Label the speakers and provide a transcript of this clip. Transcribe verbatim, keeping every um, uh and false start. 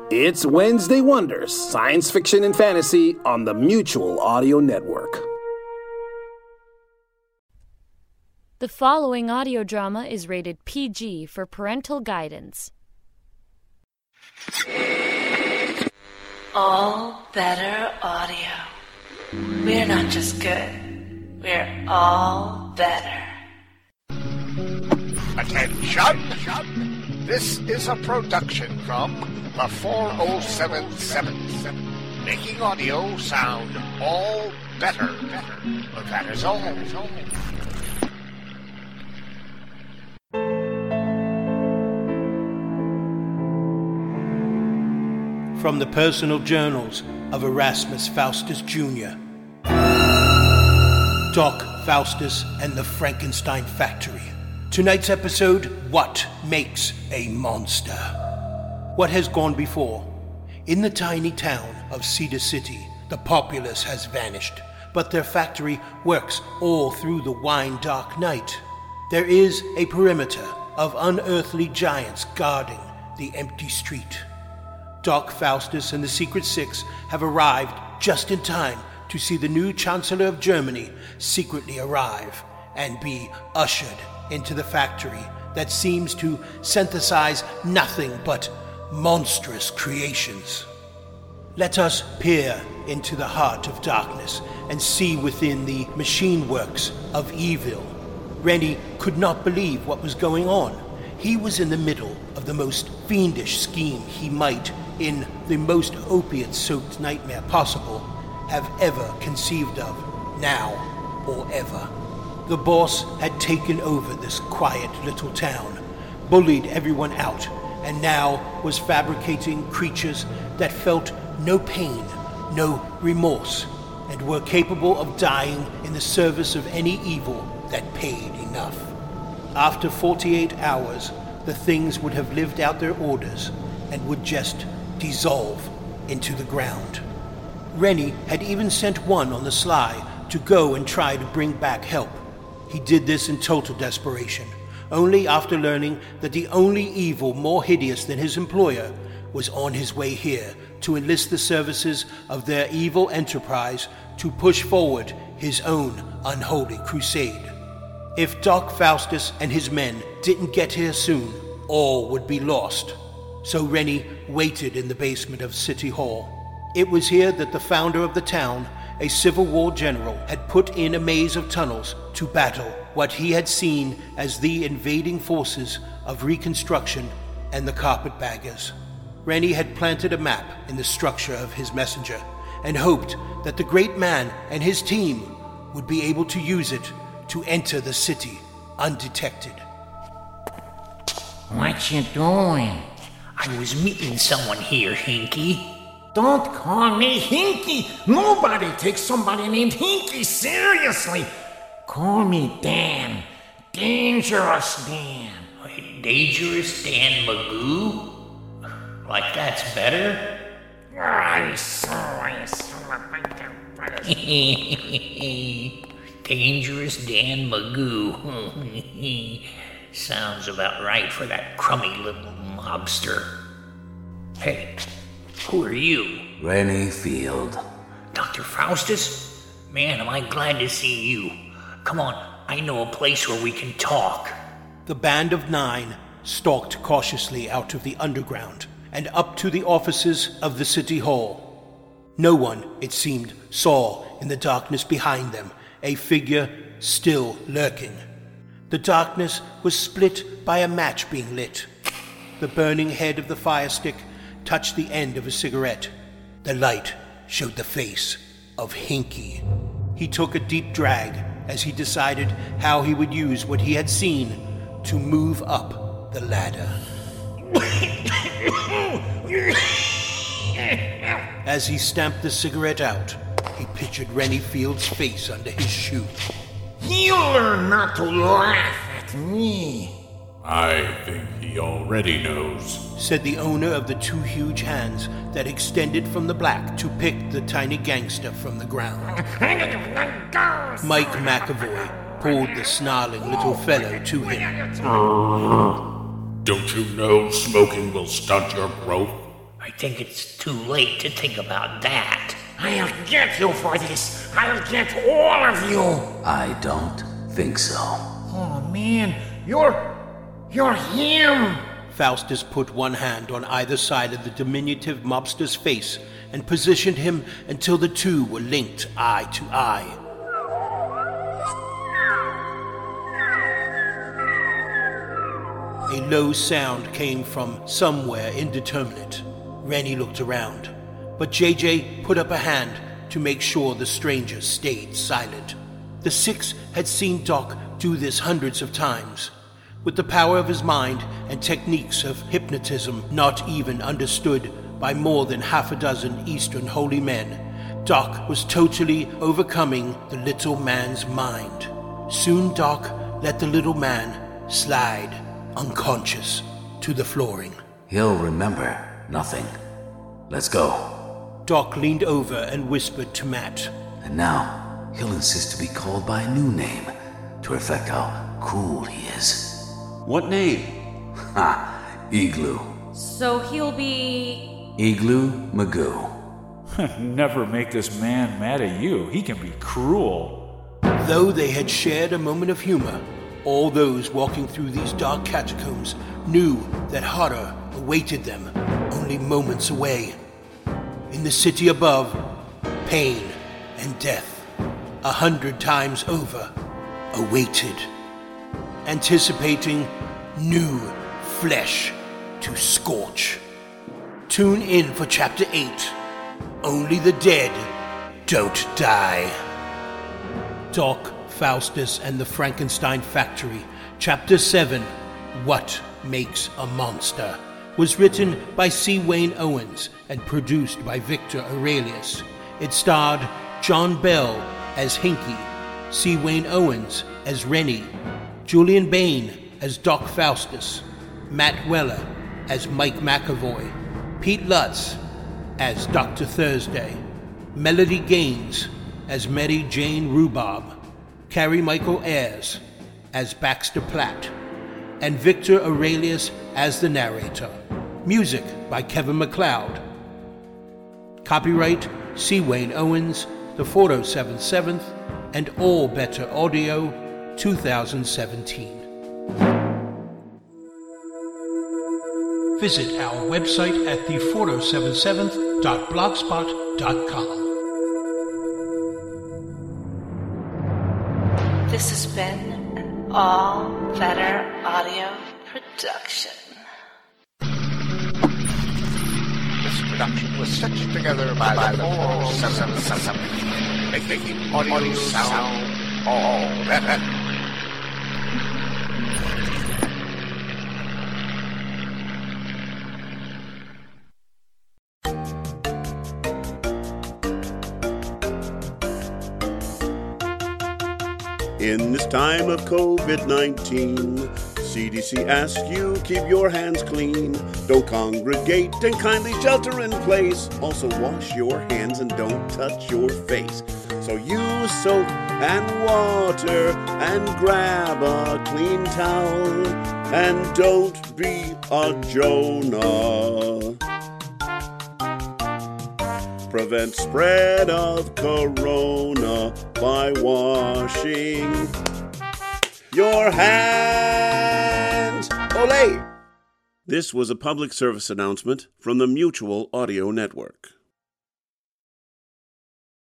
Speaker 1: It's Wednesday Wonders, science fiction and fantasy on the Mutual Audio Network.
Speaker 2: The following audio drama is rated P G for parental guidance.
Speaker 3: All Better Audio. We're not just good, we're all better.
Speaker 4: Attention! This is a production from the four oh seven seven, making audio sound all better. But that is all.
Speaker 5: From the personal journals of Erasmus Faustus Junior Doc Faustus and the Frankenstein Factory. Tonight's episode, What Makes a Monster? What has gone before? In the tiny town of Cedar City, the populace has vanished, but their factory works all through the wine dark night. There is a perimeter of unearthly giants guarding the empty street. Doc Faustus and the Secret Six have arrived just in time to see the new Chancellor of Germany secretly arrive and be ushered into the factory that seems to synthesize nothing but monstrous creations. Let us peer into the heart of darkness and see within the machine works of evil. Rennie could not believe what was going on. He was in the middle of the most fiendish scheme he might, in the most opiate-soaked nightmare possible, have ever conceived of, now or ever. The boss had taken over this quiet little town, bullied everyone out, and now was fabricating creatures that felt no pain, no remorse, and were capable of dying in the service of any evil that paid enough. After forty-eight hours, the things would have lived out their orders and would just dissolve into the ground. Rennie had even sent one on the sly to go and try to bring back help. He did this in total desperation, only after learning that the only evil more hideous than his employer was on his way here to enlist the services of their evil enterprise to push forward his own unholy crusade. If Doc Faustus and his men didn't get here soon, all would be lost. So Rennie waited in the basement of City Hall. It was here that the founder of the town, a Civil War general, had put in a maze of tunnels to battle what he had seen as the invading forces of Reconstruction and the Carpetbaggers. Rennie had planted a map in the structure of his messenger and hoped that the great man and his team would be able to use it to enter the city undetected.
Speaker 6: What you doing? I was meeting someone here, Hinky. Don't call me Hinky. Nobody takes somebody named Hinky seriously. Call me Dan. Dangerous Dan.
Speaker 7: Dangerous Dan Magoo? Like that's better?
Speaker 6: I saw, I saw.
Speaker 7: Dangerous Dan Magoo. Sounds about right for that crummy little mobster. Hey, who are you?
Speaker 8: Rennie Field.
Speaker 7: Doctor Faustus? Man, am I glad to see you. Come on, I know a place where we can talk.
Speaker 5: The band of nine stalked cautiously out of the underground and up to the offices of the City Hall. No one, it seemed, saw in the darkness behind them a figure still lurking. The darkness was split by a match being lit. The burning head of the fire stick touched the end of a cigarette. The light showed the face of Hinky. He took a deep drag as he decided how he would use what he had seen to move up the ladder. As he stamped the cigarette out, he pictured Rennie Field's face under his shoe.
Speaker 6: He'll learn not to laugh at me.
Speaker 9: I think he already knows,
Speaker 5: said the owner of the two huge hands that extended from the black to pick the tiny gangster from the ground. Mike McAvoy pulled the snarling little fellow to him.
Speaker 9: Don't you know smoking will stunt your growth
Speaker 7: I think it's too late to think about that.
Speaker 6: I'll get you for this. I'll get all of you.
Speaker 8: I don't think so.
Speaker 6: Oh, man. You're... you're him.
Speaker 5: Faustus put one hand on either side of the diminutive mobster's face and positioned him until the two were linked eye to eye. A low sound came from somewhere indeterminate. Rennie looked around, but J J put up a hand to make sure the stranger stayed silent. The six had seen Doc do this hundreds of times. With the power of his mind and techniques of hypnotism not even understood by more than half a dozen Eastern holy men, Doc was totally overcoming the little man's mind. Soon Doc let the little man slide, unconscious, to the flooring.
Speaker 8: He'll remember nothing. Let's go.
Speaker 5: Doc leaned over and whispered to Matt.
Speaker 8: And now, he'll insist to be called by a new name to reflect how cool he is.
Speaker 10: What name?
Speaker 8: Ha! Igloo.
Speaker 11: So he'll be...
Speaker 8: Igloo Magoo.
Speaker 12: Never make this man mad at you. He can be cruel.
Speaker 5: Though they had shared a moment of humor, all those walking through these dark catacombs knew that horror awaited them only moments away. In the city above, pain and death, a hundred times over, awaited, anticipating new flesh to scorch. Tune in for Chapter eight. Only the dead don't die. Doc, Faustus, and the Frankenstein Factory, Chapter seven, What Makes a Monster, was written by C. Wayne Owens and produced by Victor Aurelius. It starred John Bell as Hinky, C. Wayne Owens as Rennie, Julian Bain as Doc Faustus, Matt Weller as Mike McAvoy, Pete Lutz as Doctor Thursday, Melody Gaines as Mary Jane Rhubarb, Carrie Michael Ayres as Baxter Platt, and Victor Aurelius as the narrator. Music by Kevin MacLeod. Copyright C. Wayne Owens, the four oh seven seventh, and All Better Audio, two thousand seventeen. Visit our website at the four oh seven seventh dot blogspot dot com.
Speaker 3: This has been an All Better Audio production.
Speaker 4: This production was stitched together by, by the four oh seven seven, making audio sound all better.
Speaker 13: In this time of covid nineteen, C D C asks you keep your hands clean. Don't congregate and kindly shelter in place. Also wash your hands and don't touch your face. So use soap and water and grab a clean towel. And don't be a Jonah. Prevent spread of corona by washing your hands. Olé! This was a public service announcement from the Mutual Audio Network.